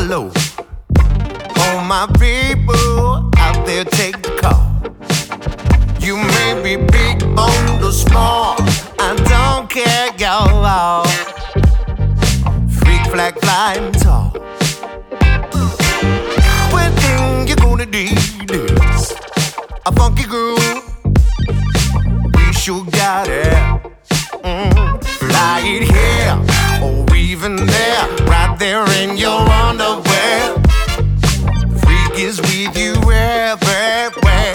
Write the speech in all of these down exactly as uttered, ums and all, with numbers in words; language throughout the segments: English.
low. All my people out there, take the call. You may be big on the small, I don't care, y'all. Freak flag flying tall. One thing you're gonna need is a funky groove. We sure got it. Mm, fly it here or even there, right there in your underwear. Freak is with you everywhere.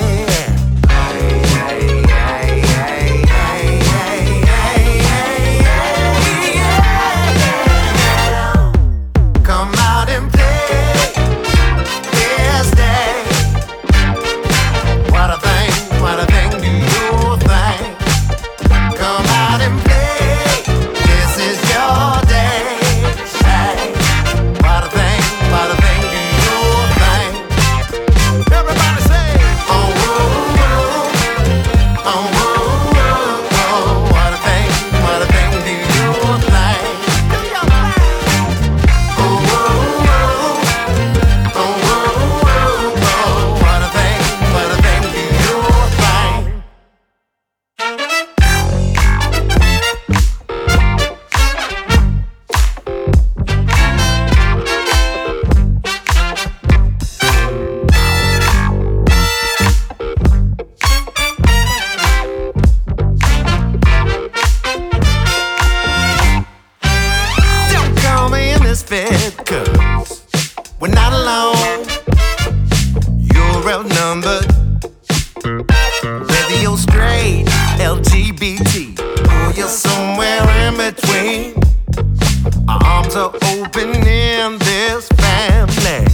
Cause we're not alone. You're outnumbered. Whether you're straight, L G B T, or you're somewhere in between, our arms are open in this family.